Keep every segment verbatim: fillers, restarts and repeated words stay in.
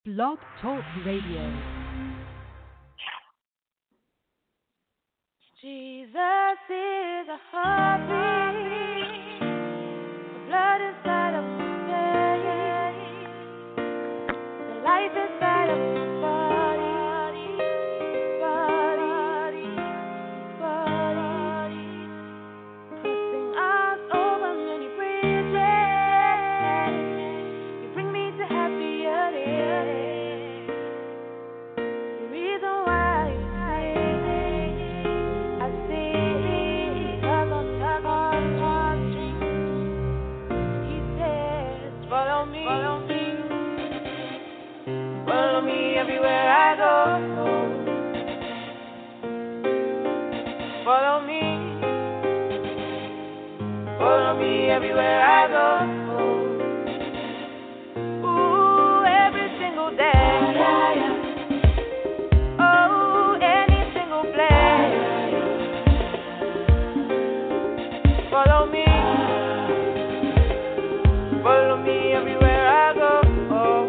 Blog Talk Radio. Jesus is a heartbeat, the blood inside of my veins, the life inside of my body, body, body, crossing us over many bridges. You bring me to happier days. The reason why you I see love on top of He says, follow me, follow me, follow me everywhere I go. Follow me, follow me everywhere I go. Ooh, every single day. Oh, any single place. Follow me, follow me everywhere I go. Oh,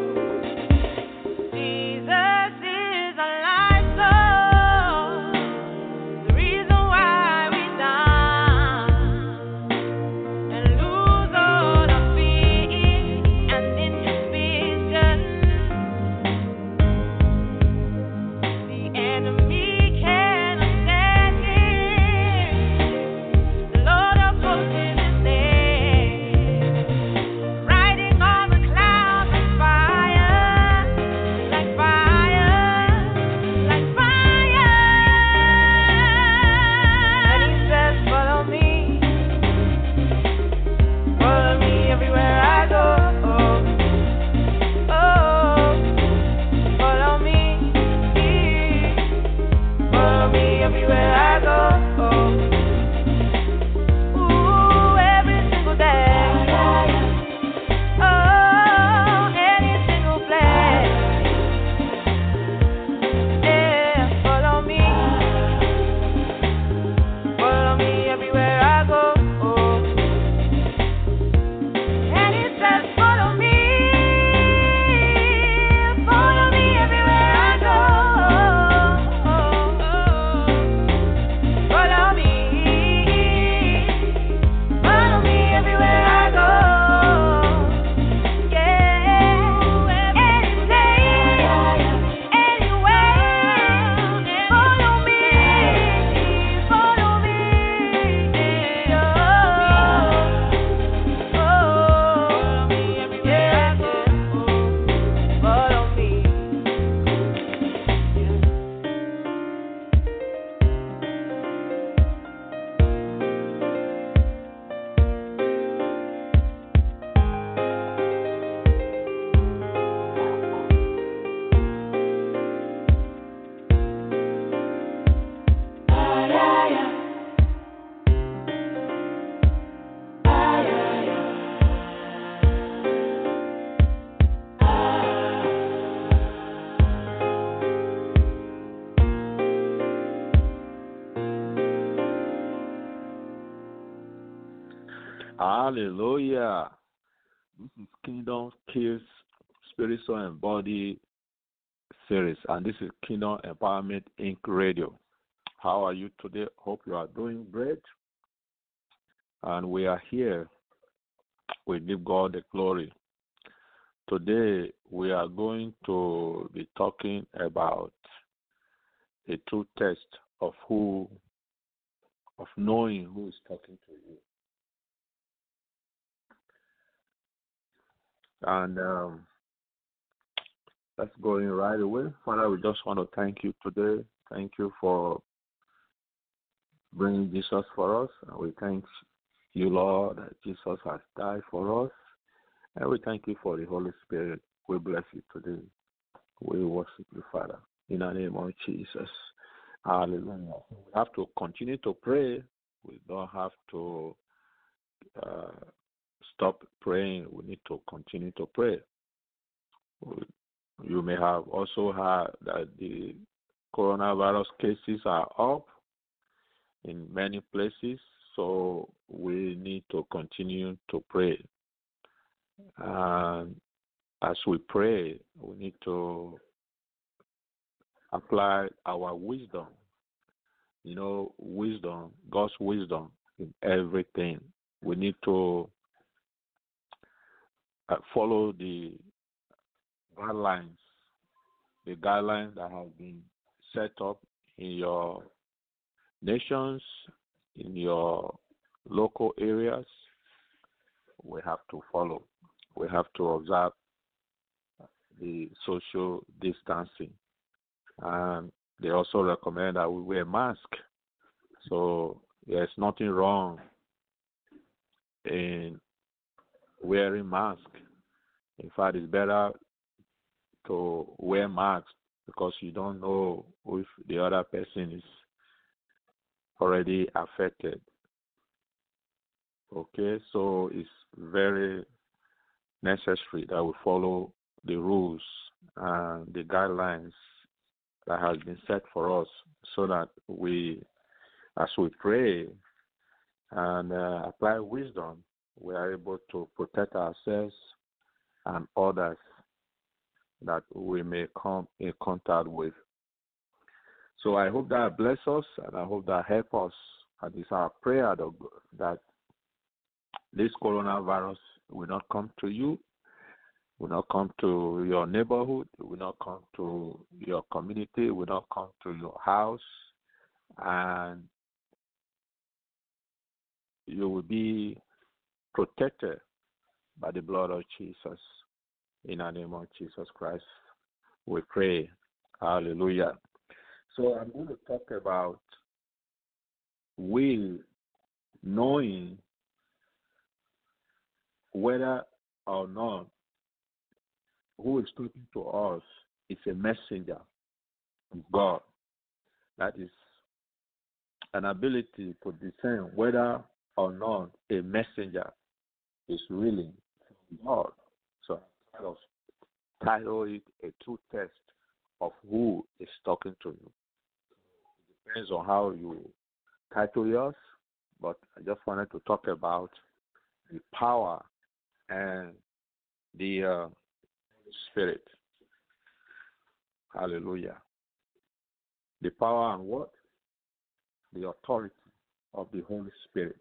Jesus is a light source, the reason why we dance and lose all our fear and inhibition. The enemy cannot stand here. The Lord of hosts is His name, riding on the clouds like fire, like fire, like fire. And He says, follow me, follow me everywhere I go. Oh, follow me, follow me everywhere I go. Ooh, every single day. Oh, any single place. Yeah, follow me, follow me everywhere I go. And He says, follow me, follow me everywhere I go. Follow me, follow me everywhere I go. Yeah, any place, anywhere. Follow me, follow me. Oh, follow me everywhere I go. Follow me. Hallelujah. This is Kingdom Kills Spirit, Soul, and Body series, and this is Kingdom Empowerment Inc. Radio. How are you today? Hope you are doing great. And we are here. We give God the glory. Today, we are going to be talking about a true test of who, of knowing who is talking to you. And um, let's go in right away. Father, we just want to thank you today. Thank you for bringing Jesus for us. And we thank you, Lord, that Jesus has died for us. And we thank you for the Holy Spirit. We bless you today. We worship you, Father, in the name of Jesus. Hallelujah. We have to continue to pray. We don't have to uh, stop praying. We need to continue to pray. You may have also heard that the coronavirus cases are up in many places, so we need to continue to pray. And as we pray, we need to apply our wisdom. You know, wisdom, God's wisdom in everything. We need to uh, follow the guidelines, the guidelines that have been set up in your nations, in your local areas. We have to follow. We have to observe the social distancing. And they also recommend that we wear mask. So there's nothing wrong in wearing mask. In fact, it's better to wear mask because you don't know if the other person is already affected. Okay, so it's very necessary that we follow the rules and the guidelines that has been set for us, so that we, as we pray and uh, apply wisdom, we are able to protect ourselves and others that we may come in contact with. So I hope that bless us, and I hope that help us. And it's our prayer that this coronavirus will not come to you, will not come to your neighborhood, will not come to your community, will not come to your house, and you will be protected by the blood of Jesus. In the name of Jesus Christ, we pray. Hallelujah. So I'm going to talk about will, knowing whether or not who is talking to us is a messenger of God. That is an ability to discern whether or not a messenger is really from God. So I kind of title it a true test of who is talking to you. It depends on how you title yours, but I just wanted to talk about the power and the uh, Spirit. Hallelujah. The power and what? The authority of the Holy Spirit.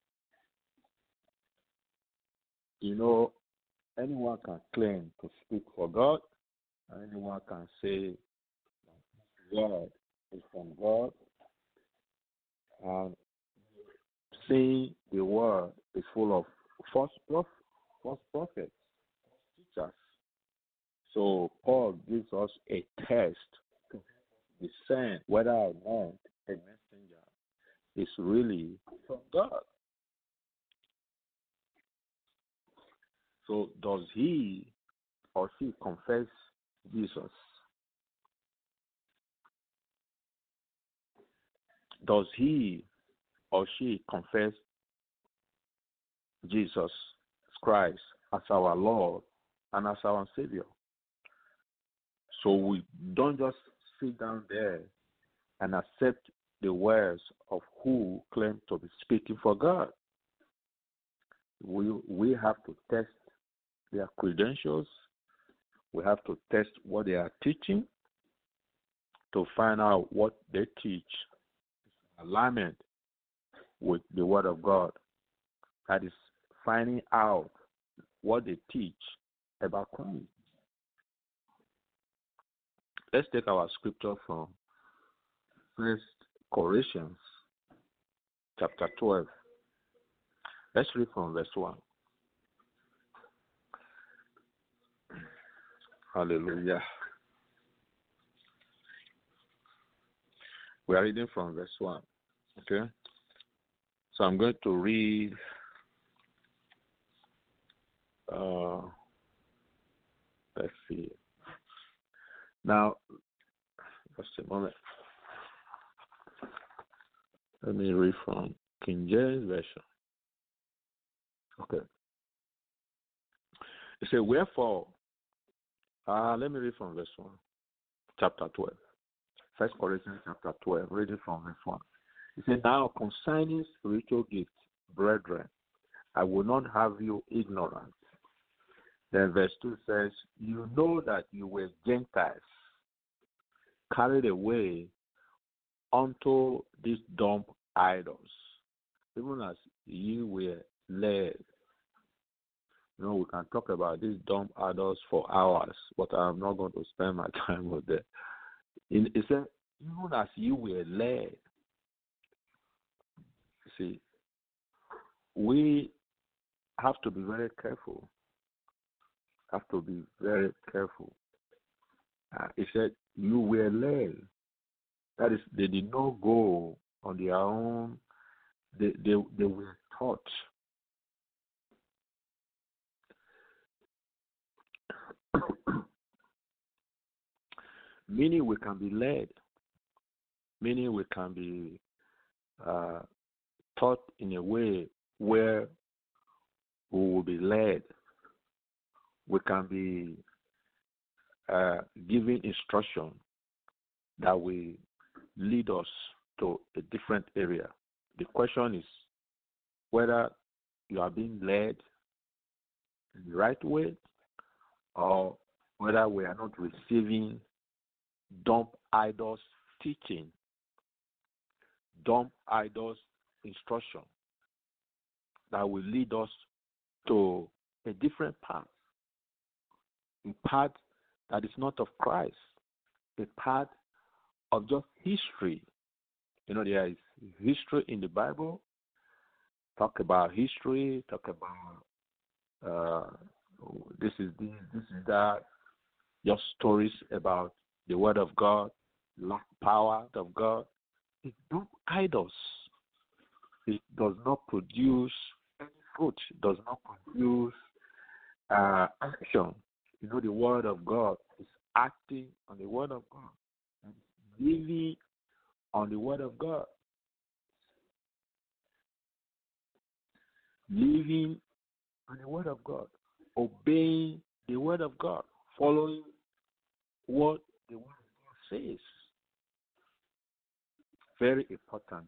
You know, anyone can claim to speak for God, and anyone can say God is from God, and saying the word is full of false prophets, false prophets, teachers. So Paul gives us a test to discern whether or not a messenger is really from God. So does he or she confess Jesus? Does he or she confess Jesus Christ as our Lord and as our Savior? So we don't just sit down there and accept the words of who claim to be speaking for God. We we have to test their credentials. We have to test what they are teaching to find out what they teach is in alignment with the Word of God. That is finding out what they teach about Christ. Let's take our scripture from First Corinthians chapter twelve. Let's read from verse one. Hallelujah. We are reading from verse one. Okay? So I'm going to read uh, let's see. Now, just a moment. Let me read from King James Version. Okay. It says, wherefore, uh, let me read from verse one, chapter twelve. First Corinthians chapter twelve, reading from verse one. It says, now concerning spiritual gifts, brethren, I will not have you ignorant. Then verse two says, you know that you were Gentiles, carried away unto these dumb idols, even as you were led. You know, we can talk about these dumb idols for hours, but I'm not going to spend my time with that. It said, even as you were led. See, we have to be very careful. Have to be very careful. Uh, it said, you were led. That is, they did not go on their own. They, they, they were taught. Meaning we can be led. Meaning we can be uh, taught in a way where we will be led. We can be uh, given instruction that will lead us to a different area. The question is whether you are being led in the right way or whether we are not receiving dumb idols teaching, dumb idols instruction that will lead us to a different path, a path that is not of Christ, a path of just history. You know, there is history in the Bible. Talk about history, talk about uh, this is this, this is that, just stories about the Word of God, lack power of God. It's not idols. It does not produce any fruit. It does not produce uh, action. You know, the Word of God is acting on the Word of God and living on the Word of God. Living on the Word of God, obeying the Word of God, following what the Word of God says. Very important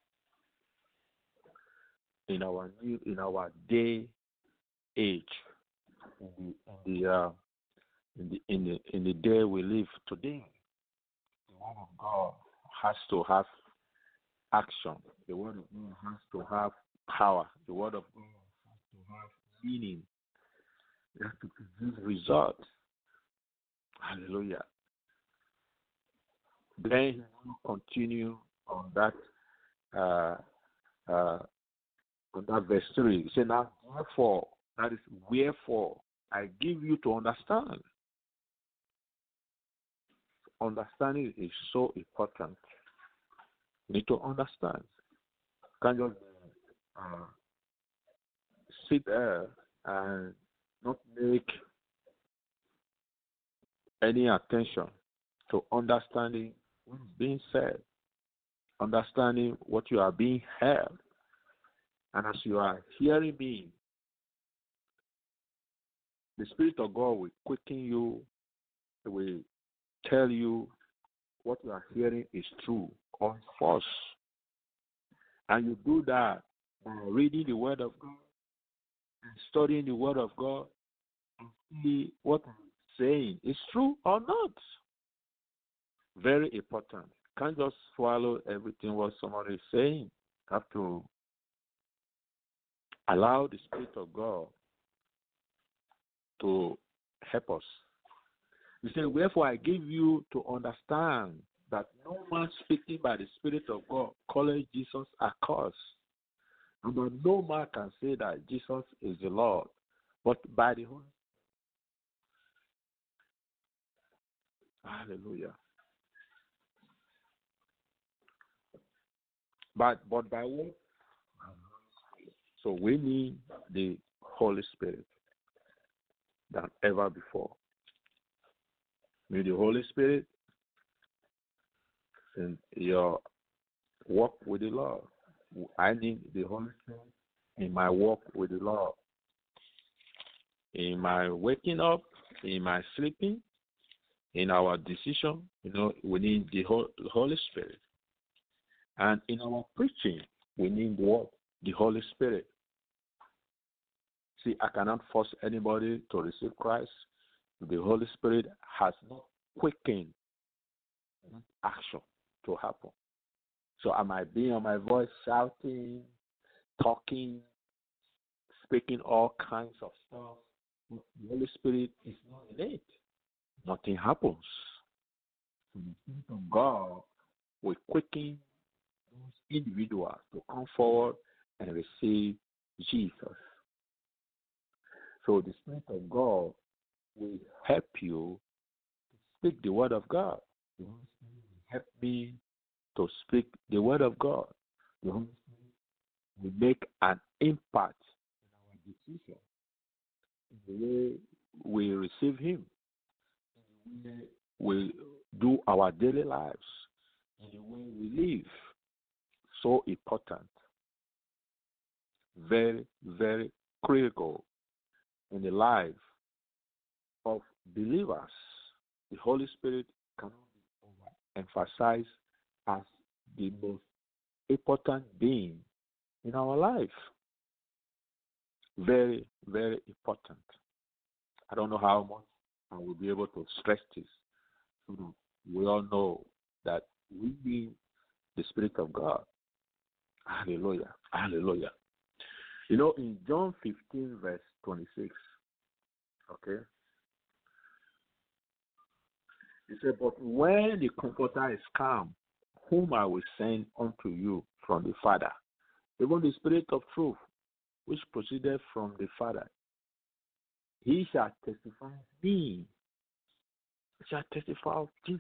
in our new, in our day age, in the in the, uh, in the in the in the day we live today. The Word of God has to have action. The Word of God has to have power. The Word of God has to have meaning. It has to produce results. Hallelujah. Then he will continue on that uh, uh, on that verse three. He said, now therefore, that is wherefore I give you to understand. Understanding is so important. You need to understand. You can't just uh, sit there and not make any attention to understanding what is being said, understanding what you are being heard. And as you are hearing me, the Spirit of God will quicken you, it will tell you what you are hearing is true or false. And you do that by reading the Word of God and studying the Word of God and see what I'm saying is true or not. Very important. You can't just swallow everything what somebody is saying. You have to allow the Spirit of God to help us. He said, wherefore I give you to understand that no man speaking by the Spirit of God calleth Jesus accursed, and that no man can say that Jesus is the Lord, but by the Holy Spirit. Hallelujah. But but by what? So we need the Holy Spirit than ever before. With the Holy Spirit in your walk with the Lord. I need the Holy Spirit in my walk with the Lord. In my waking up, in my sleeping, in our decision, you know, we need the Holy Spirit. And in our preaching, we need what? The Holy Spirit. See, I cannot force anybody to receive Christ. The Holy Spirit has not quickened action to happen. So I might be on my voice shouting, talking, speaking all kinds of stuff. The Holy Spirit is not in it. Nothing happens. So the Spirit of God will quicken those individuals to come forward and receive Jesus. So the Spirit of God will help you to speak the word of God. The Holy Spirit will help me to speak the word of God. The Holy Spirit will make an impact in our decision, in the way we receive Him, in the way we do our daily lives, in the way we live. So important. Very, very critical in the life of believers. The Holy Spirit cannot be overemphasized as the most important being in our life. Very, very important. I don't know how much I will be able to stress this. We all know that we need the Spirit of God. Hallelujah. Hallelujah. You know, in John fifteen, verse twenty-six, okay, he said, but when the Comforter is come, whom I will send unto you from the Father, even the Spirit of truth, which proceeded from the Father, he shall testify of me. He shall testify of Jesus.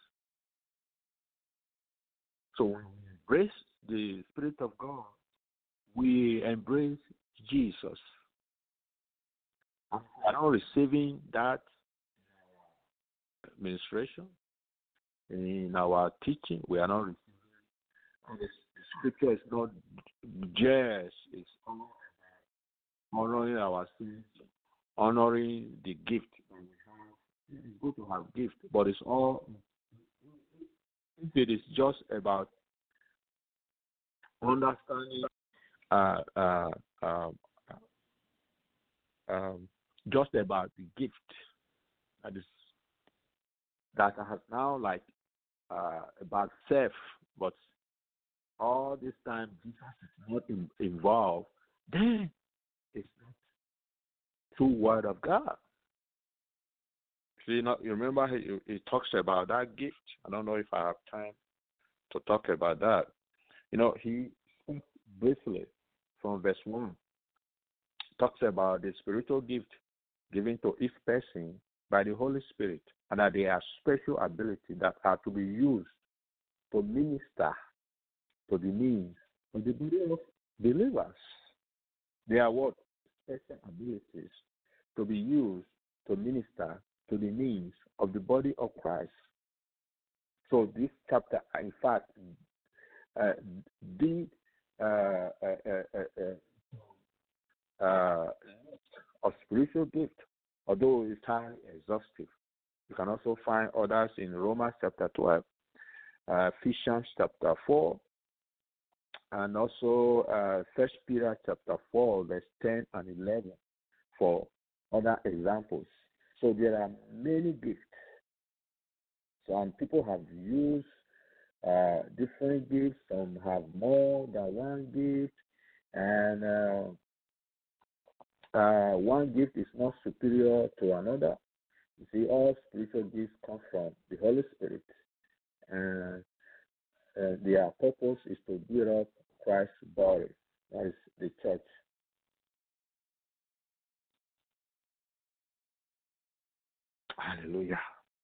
So when we embrace the Spirit of God, we embrace Jesus. And we are not receiving that administration in our teaching. We are not receiving. And the scripture is not just it's honoring our sins, honoring the gift that we have. It's good to have gift, but it's all. If it is just about understanding, uh, uh, uh, um, just about the gift that is that has now like uh, about self, but all this time Jesus is not in, involved, then it's not true word of God. See, you, know, you remember he, he talks about that gift. I don't know if I have time to talk about that. You know, he speaks briefly from verse one. Talks about the spiritual gift given to each person by the Holy Spirit, and that they are special ability that are to be used to minister to the needs of the body of believers. They are what? Special abilities to be used to minister to the needs of the body of Christ. So this chapter, in fact, uh, did uh, uh, uh, uh, uh, of spiritual gift, although it's highly exhaustive. You can also find others in Romans chapter twelve, uh, Ephesians chapter four, and also uh, First Peter chapter four, verse ten and eleven for other examples. So there are many gifts. Some people have used uh, different gifts. Some have more than one gift, and uh, uh, one gift is not superior to another. You see, all spiritual gifts come from the Holy Spirit, and uh, their purpose is to build up Christ's body, that is the church. Hallelujah.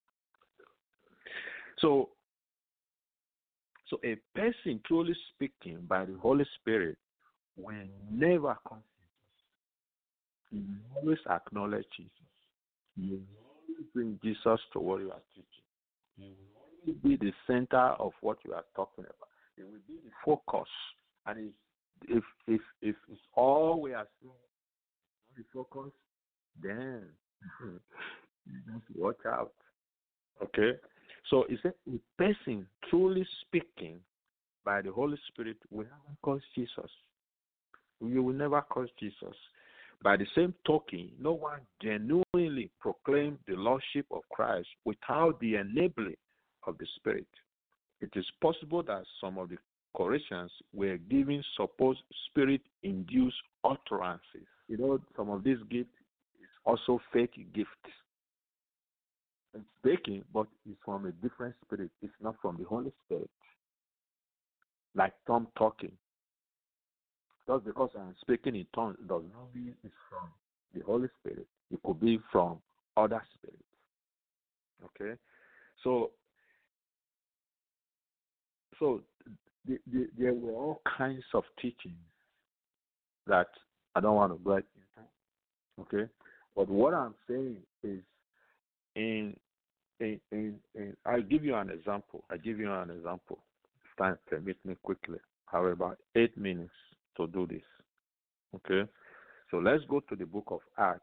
So, so a person truly speaking by the Holy Spirit will never confess. He will always acknowledge Jesus. He will always bring Jesus to what you are teaching. He will always be the center of what you are talking about. It will be the focus. And if if if it's all we are seeing, the focus, then just watch out. Okay? So it's a, a person truly speaking by the Holy Spirit will never cause Jesus. You will never cause Jesus. By the same token, no one genuinely proclaimed the Lordship of Christ without the enabling of the Spirit. It is possible that some of the Corinthians were giving supposed Spirit-induced utterances. You know, some of these gifts is also fake gifts. It's speaking, but it's from a different spirit. It's not from the Holy Spirit. Like tongue talking. Just because I'm speaking in tongues does not mean it's from the Holy Spirit. It could be from other spirits. Okay? So, so the, the, there were all kinds of teachings that I don't want to go into. Okay? But what I'm saying is, in, in, in, in I'll give you an example. I'll give you an example. If time permits me quickly. I have about eight minutes to do this. Okay? So let's go to the book of Acts.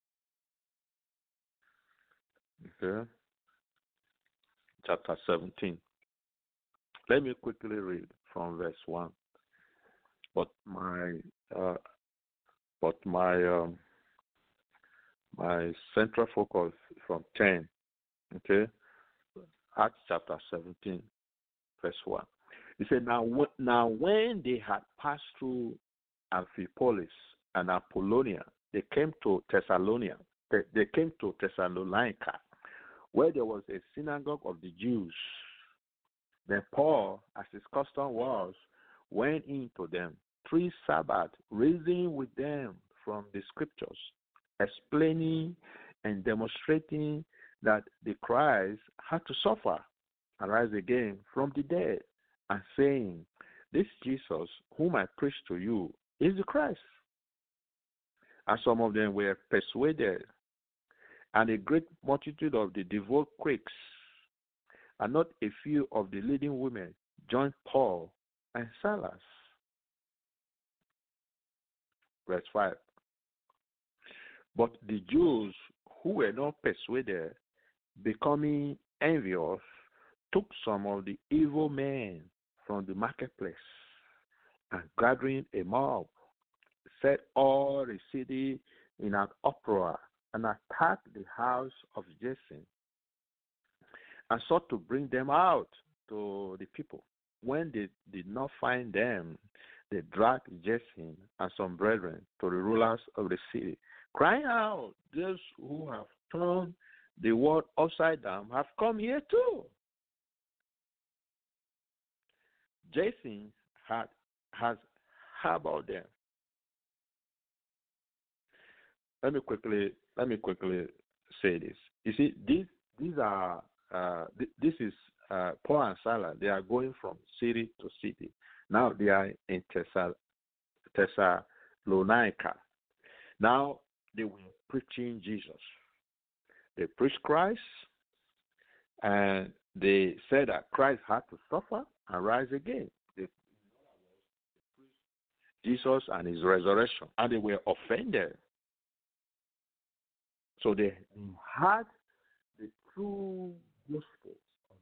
Okay? Chapter seventeen. Let me quickly read from verse one. But my uh, but my um, my central focus is from ten. Okay? Acts chapter seventeen, verse one. He said, now, now when they had passed through Amphipolis and Apollonia, they came to Thessalonica. They came to Thessalonica, where there was a synagogue of the Jews. Then Paul, as his custom was, went into them three Sabbaths, reasoning with them from the scriptures, explaining and demonstrating that the Christ had to suffer and rise again from the dead, and saying, this Jesus whom I preach to you is the Christ. And some of them were persuaded, and a great multitude of the devout Greeks, and not a few of the leading women, joined Paul and Silas. Verse five. But the Jews who were not persuaded, becoming envious, took some of the evil men from the marketplace, and gathering a mob, set all the city in an uproar, and attacked the house of Jason, and sought to bring them out to the people. When they did not find them, they dragged Jason and some brethren to the rulers of the city, crying out, those who have turned the world upside down have come here too. Jason had has harbored them. Let me quickly let me quickly say this. You see, these these are uh, th- this is uh, Paul and Silas. They are going from city to city. Now they are in Thessal- Thessalonica. Now they were preaching Jesus. They preached Christ, and they said that Christ had to suffer and rise again. They preached Jesus and his resurrection, and they were offended. So they had the true gospel of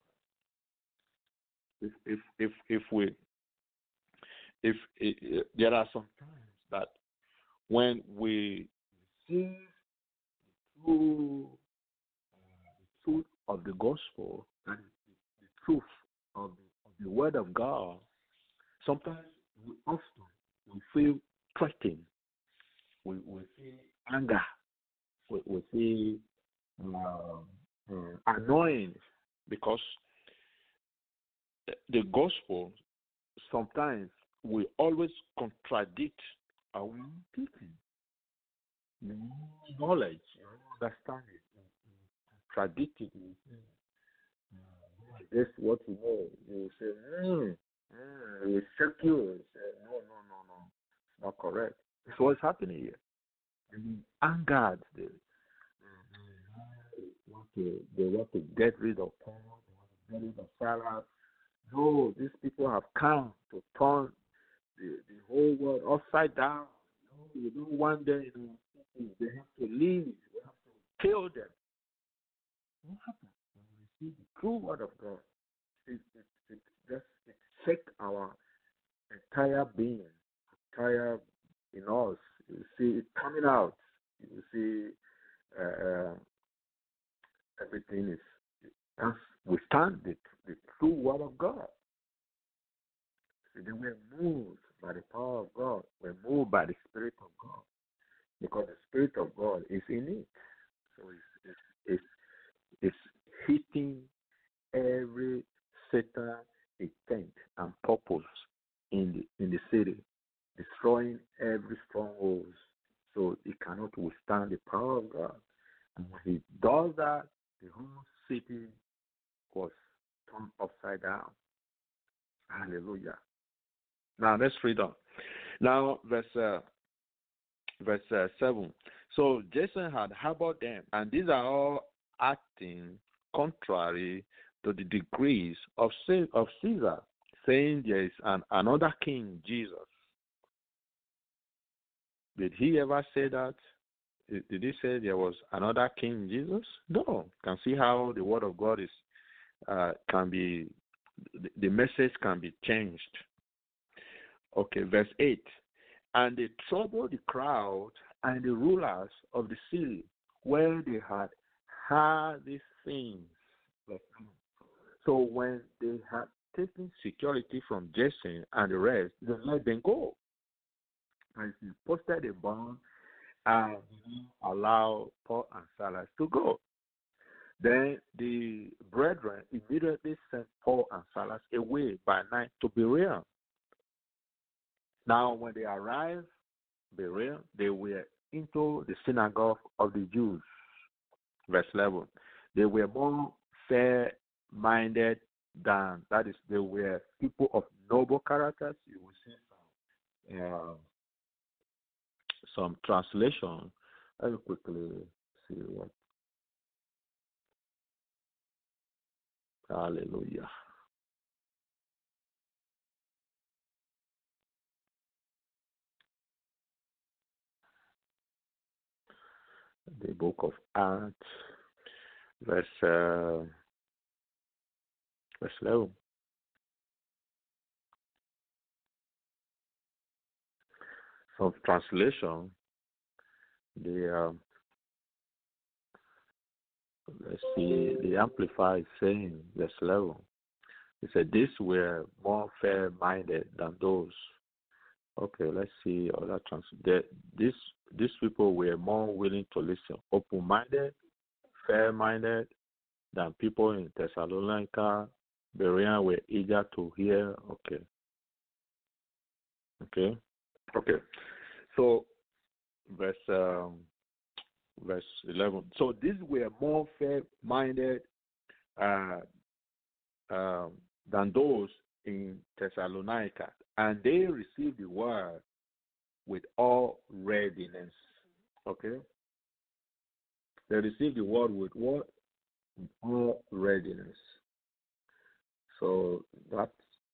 Jesus Christ. If if if if we if, if, if there are some times that when we see the true uh, the truth of the gospel and the, the truth of the, of the word of God, sometimes we often we feel threatened. We we feel anger. We, we feel uh, uh, annoying because the gospel sometimes we always contradict our own teaching, the knowledge, understanding, contradict it. Uh, this is what you know. You say, mm, mm, we check you. You say, no, no, no, no, it's not correct. It's what's happening here. And angered, they, they, want to, they want to get rid of Paul, they want to get rid of Sarah. No, these people have come to turn the, the whole world upside down. No, you don't want them in our cities. They have to leave. We have to kill them. What happens when we see the true word of God? It, it, it just it shakes our entire being, entire in us. You see it coming out. You see uh, uh, everything is as we stand the, the true word of God. So they were moved by the power of God. We're moved by the Spirit of God because the Spirit of God is in it. So it's it's it's, it's hitting every Satan intent and purpose in the in the city, destroying every stronghold, so it cannot withstand the power of God. And when he does that, the whole city was turned upside down. Hallelujah. Now let's read on. Now verse uh, verse uh, seven. So Jason had harbored them, and these are all acting contrary to the decrees of of Caesar, saying there is an another king, Jesus. Did he ever say that? Did he say there was another king, Jesus? No. You can see how the word of God is uh, can be the, the message can be changed. Okay, verse eight. And they troubled the crowd and the rulers of the city where they had heard these things. So when they had taken security from Jason and the rest, they let them go. And he posted a bond and allowed Paul and Silas to go. Then the brethren immediately sent Paul and Silas away by night to Berea. Now, when they arrived Berea, they were into the synagogue of the Jews. Verse eleven. They were more fair-minded than, that is, they were people of noble characters. You will see some, uh, some translation. Let me quickly see what. Hallelujah. The book of Acts, verse uh, verse eleven. Some translation, the um, let's see, the Amplified is saying verse eleven. He said, "These were more fair-minded than those." Okay, let's see other translation. These these people were more willing to listen, open-minded, fair-minded than people in Thessalonica. Bereans were eager to hear. Okay. Okay. Okay. So, verse um, verse eleven. So these were more fair-minded uh, um, than those in Thessalonica, and they received the word with all readiness. Okay? They received the word with what? With all readiness. So that's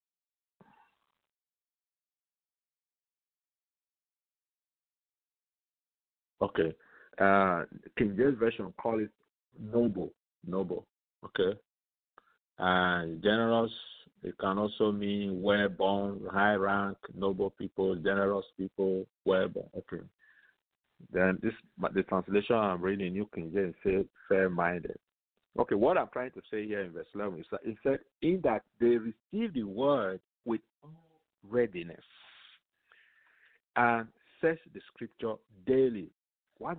okay. Uh, King James Version call it noble, noble. Okay, and generous. It can also mean well born, high rank, noble people, generous people, well born. Okay. Then this, the translation I'm reading, New King James, says fair minded. Okay, what I'm trying to say here in verse eleven is that it said, in that they received the word with all readiness and search the scripture daily. What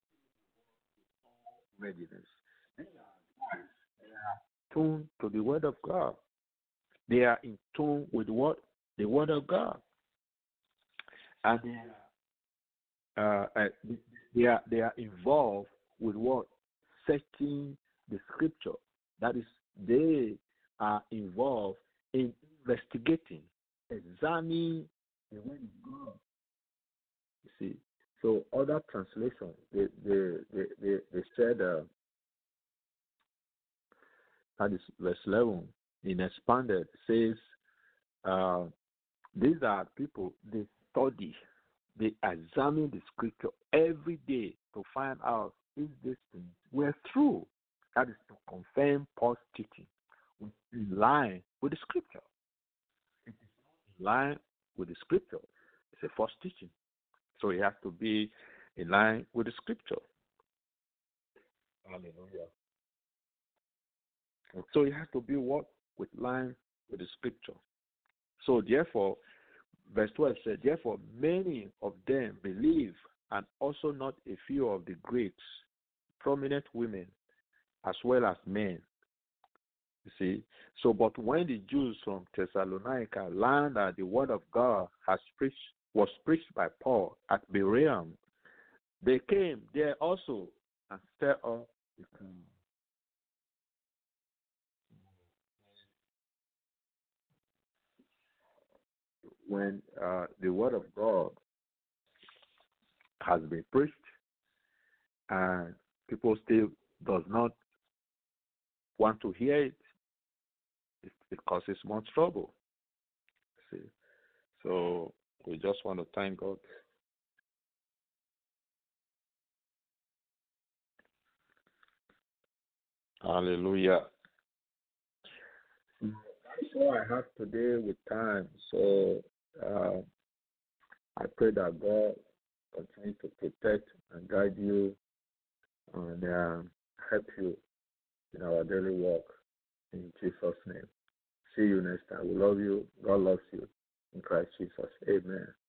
readiness? They are tuned to the word of God. They are in tune with what? The word of God. And they are, uh, uh, they are, they are involved with what? Searching the scripture. That is, they are involved in investigating, examining the word of God. You see, so other translations, they they they they, they said uh, that is verse eleven in expanded says uh, these are people they study, they examine the scripture every day to find out if these things were true. That is to confirm Paul's teaching in line with the scripture. It is in line with the scripture. It's a false teaching. So it has to be in line with the scripture. Hallelujah. And so it has to be what? With line with the scripture. So therefore, verse twelve said, therefore many of them believe, and also not a few of the Greeks, prominent women, as well as men. You see? So, but when the Jews from Thessalonica learned that the word of God has preached, was preached by Paul at Bereum, they came there also and stirred up the crowd. When uh, the word of God has been preached and people still does not want to hear it, it, it causes much trouble. See, so we just want to thank God. Hallelujah. That's all I have today with time. So uh, I pray that God continue to protect and guide you and uh, help you in our daily work. In Jesus' name. See you next time. We love you. God loves you. In Christ Jesus. Amen.